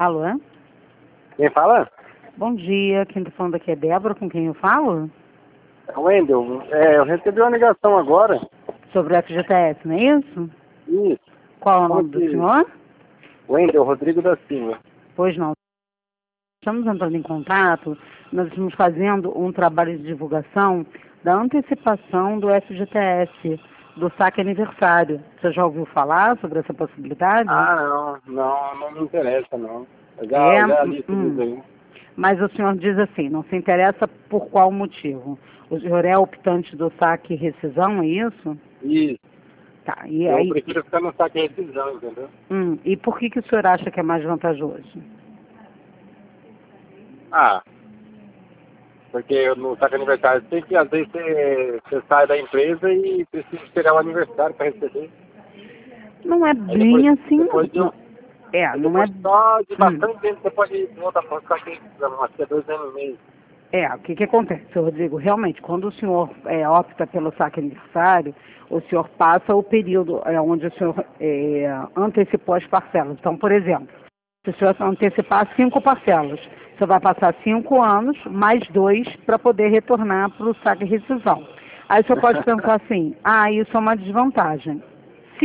Alô? Quem fala? Bom dia, quem está falando aqui é Débora, com quem eu falo? É o Wendel. Eu recebi uma ligação agora. Sobre o FGTS, não é isso? Isso. Qual é o nome do senhor? Wendel Rodrigo da Silva. Pois não. Estamos entrando em contato, nós estamos fazendo um trabalho de divulgação da antecipação do FGTS, do saque aniversário. Você já ouviu falar sobre essa possibilidade? Não me interessa, não. Eu É, já li tudo isso aí. Mas o senhor diz assim, não se interessa por qual motivo? O senhor é optante do saque e rescisão, é isso? Isso. Tá, e Eu aí... prefiro ficar no saque de rescisão, entendeu? E por que o senhor acha que é mais vantajoso? Porque no saque aniversário tem que, às vezes, você sai da empresa e precisa esperar o aniversário para receber. Não é Aí bem assim, depois de não. Não é... só de bastante tempo você pode voltar para o saque de rescisão, acho que é 2 anos e meio. O que acontece, senhor Rodrigo? Realmente, quando o senhor opta pelo saque aniversário, o senhor passa o período onde o senhor antecipou as parcelas. Então, por exemplo, se o senhor antecipar 5 parcelas, você vai passar 5 anos, mais 2, para poder retornar para o saque e rescisão. Aí o senhor pode pensar assim, isso é uma desvantagem. Se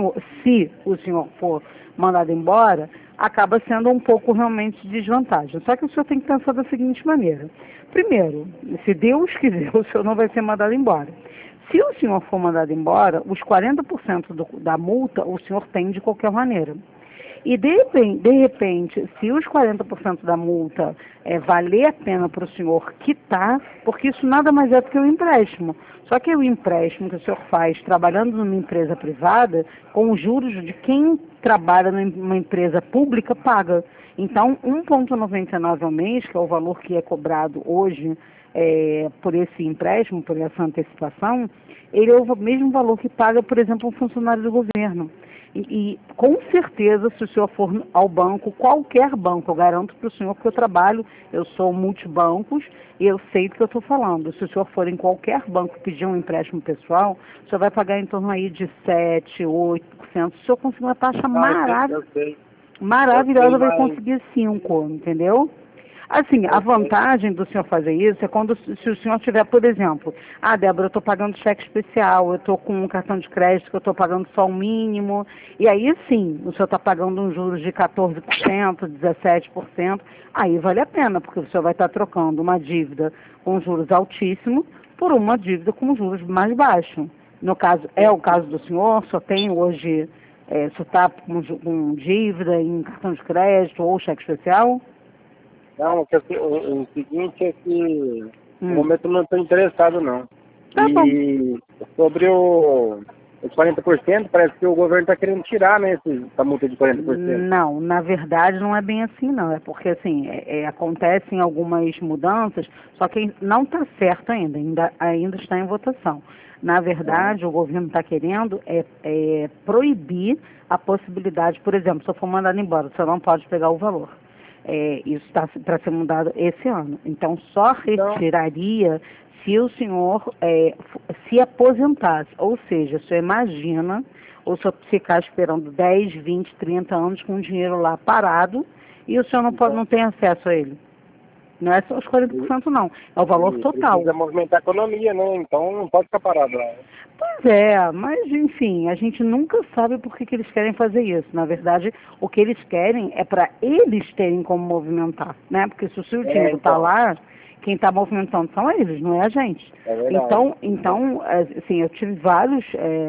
o senhor for mandado embora, acaba sendo um pouco realmente desvantagem. Só que o senhor tem que pensar da seguinte maneira. Primeiro, se Deus quiser, o senhor não vai ser mandado embora. Se o senhor for mandado embora, os 40% da multa o senhor tem de qualquer maneira. E de repente, se os 40% da multa valer a pena para o senhor quitar, porque isso nada mais é do que um empréstimo. Só que o empréstimo que o senhor faz trabalhando numa empresa privada, com os juros de quem trabalha numa empresa pública, paga. Então, 1,99 ao mês, que é o valor que é cobrado hoje por esse empréstimo, por essa antecipação, ele é o mesmo valor que paga, por exemplo, um funcionário do governo. E com certeza, se o senhor for ao banco, qualquer banco, eu garanto para o senhor que eu trabalho, eu sou multibancos e eu sei do que eu estou falando. Se o senhor for em qualquer banco pedir um empréstimo pessoal, o senhor vai pagar em torno aí de 7%, 8%. Se o senhor conseguir uma taxa maravilhosa, vai conseguir 5%, entendeu? Assim, a vantagem do senhor fazer isso é quando, se o senhor tiver, por exemplo, Débora, eu estou pagando cheque especial, eu estou com um cartão de crédito que eu estou pagando só o mínimo, e aí sim, o senhor está pagando um juros de 14%, 17%, aí vale a pena, porque o senhor vai estar trocando uma dívida com juros altíssimos por uma dívida com juros mais baixos. No caso, é o caso do senhor, só tem hoje, o senhor está com dívida em cartão de crédito ou cheque especial? Não, o seguinte é que no momento eu não estou interessado, não. Tá bom. E sobre os 40%, parece que o governo está querendo tirar, né, essa multa de 40%. Não, na verdade não é bem assim, não. É porque, assim, acontecem algumas mudanças, só que não está certo ainda está em votação. Na verdade, o governo está querendo proibir a possibilidade, por exemplo, se eu for mandado embora, você não pode pegar o valor. Isso está para ser mudado esse ano. Então, só retiraria se o senhor se aposentasse. Ou seja, o senhor imagina o senhor ficar esperando 10, 20, 30 anos com o dinheiro lá parado e o senhor não tem acesso a ele. Não é só os 40% não, é o valor total. Precisa movimentar a economia, né? Então não pode ficar parado lá. Pois é, mas enfim, a gente nunca sabe por que eles querem fazer isso. Na verdade, o que eles querem é para eles terem como movimentar, né? Porque se o seu dinheiro está lá, quem está movimentando são eles, não é a gente. É verdade. Então, assim, eu tive vários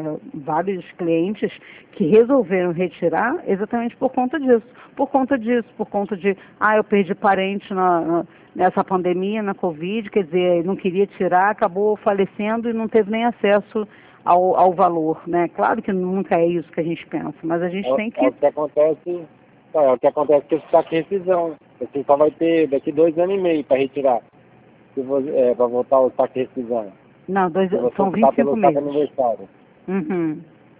clientes que resolveram retirar exatamente por conta disso. Por conta de, eu perdi parente nessa pandemia, na Covid, quer dizer, não queria tirar, acabou falecendo e não teve nem acesso ao valor, né? Claro que nunca é isso que a gente pensa, mas a gente tem que... O que acontece que esse saque de rescisão. Você só vai ter daqui 2 anos e meio para retirar. Para voltar ao saque de rescisão. Não, são 25 meses. Aniversário. Uhum.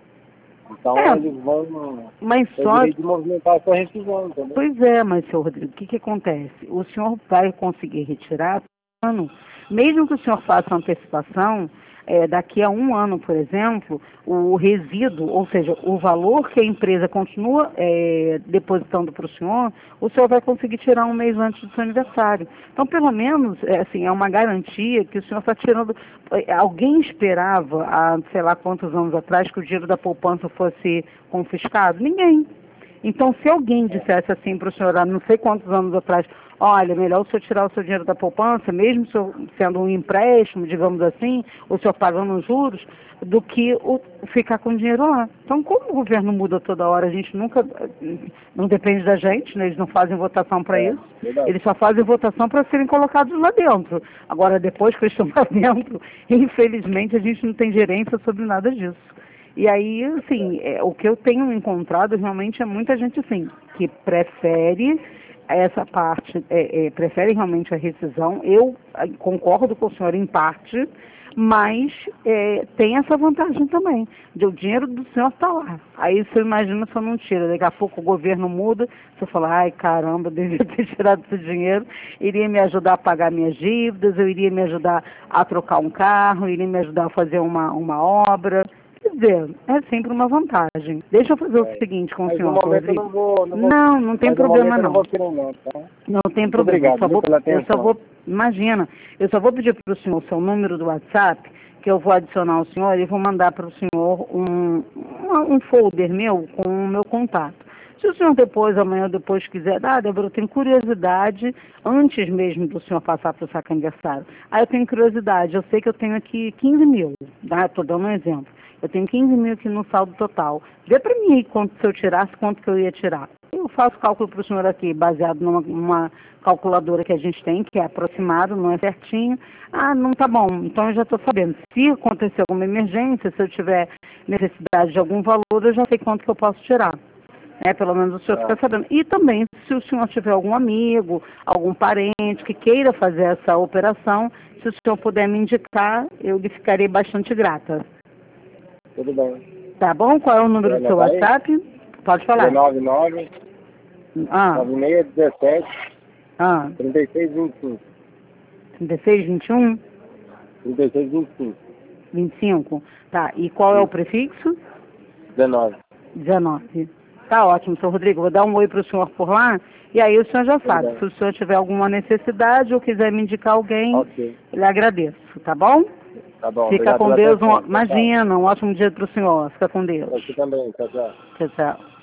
Então eles vão ter direito de movimentar a sua rescisão, entendeu? Pois é, mas, senhor Rodrigo, o que acontece? O senhor vai conseguir retirar ano. Mesmo que o senhor faça antecipação, daqui a um ano, por exemplo, o resíduo, ou seja, o valor que a empresa continua depositando para o senhor vai conseguir tirar um mês antes do seu aniversário. Então, pelo menos, assim, é uma garantia que o senhor está tirando. Alguém esperava, há sei lá quantos anos atrás, que o dinheiro da poupança fosse confiscado? Ninguém. Então, se alguém dissesse assim para o senhor, há não sei quantos anos atrás, olha, melhor o senhor tirar o seu dinheiro da poupança, mesmo sendo um empréstimo, digamos assim, o senhor pagando juros, do que ficar com o dinheiro lá. Então, como o governo muda toda hora, a gente nunca, não depende da gente, né? Eles não fazem votação para isso, verdade. eles só fazem votação para serem colocados lá dentro. Agora, depois que eles estão lá dentro, infelizmente, a gente não tem gerência sobre nada disso. E aí, assim, o que eu tenho encontrado realmente é muita gente, assim, que prefere essa parte, prefere realmente a rescisão. Eu concordo com o senhor em parte, mas tem essa vantagem também, de o dinheiro do senhor estar lá. Aí você imagina se eu não tira, daqui a pouco o governo muda, você fala, ai caramba, eu devia ter tirado esse dinheiro, iria me ajudar a pagar minhas dívidas, eu iria me ajudar a trocar um carro, iria me ajudar a fazer uma obra. Quer dizer, é sempre uma vantagem. Deixa eu fazer o seguinte com o senhor, Rodrigo. Não tem problema não. Não tem problema. Obrigado, Imagina, eu só vou pedir para o senhor o seu número do WhatsApp, que eu vou adicionar o senhor e vou mandar para o senhor um folder meu com o meu contato. Se o senhor amanhã depois quiser, Débora, eu tenho curiosidade, antes mesmo do senhor passar para o saque aniversário. Aí eu tenho curiosidade, eu sei que eu tenho aqui 15 mil, tá? Estou dando um exemplo. Eu tenho 15 mil aqui no saldo total. Vê para mim aí quanto, se eu tirasse, quanto que eu ia tirar. Eu faço cálculo para o senhor aqui, baseado numa calculadora que a gente tem, que é aproximado, não é certinho. Ah, não tá bom, então eu já estou sabendo. Se acontecer alguma emergência, se eu tiver necessidade de algum valor, eu já sei quanto que eu posso tirar. Pelo menos o senhor fica sabendo. E também, se o senhor tiver algum amigo, algum parente que queira fazer essa operação, se o senhor puder me indicar, eu lhe ficarei bastante grata. Tudo bem. Tá bom? Qual é o número do seu WhatsApp? Pode falar. 99 9617 3625. 3621? 3625. 25. Tá. E qual é o prefixo? 19. 19. Tá ótimo, senhor Rodrigo. Vou dar um oi para o senhor por lá. E aí o senhor já sabe. Se o senhor tiver alguma necessidade ou quiser me indicar alguém, eu lhe agradeço. Tá bom? Tá bom. Fica com Deus. Imagina, um ótimo dia para o senhor. Fica com Deus. Você também. Tchau, tchau. Tchau, tchau.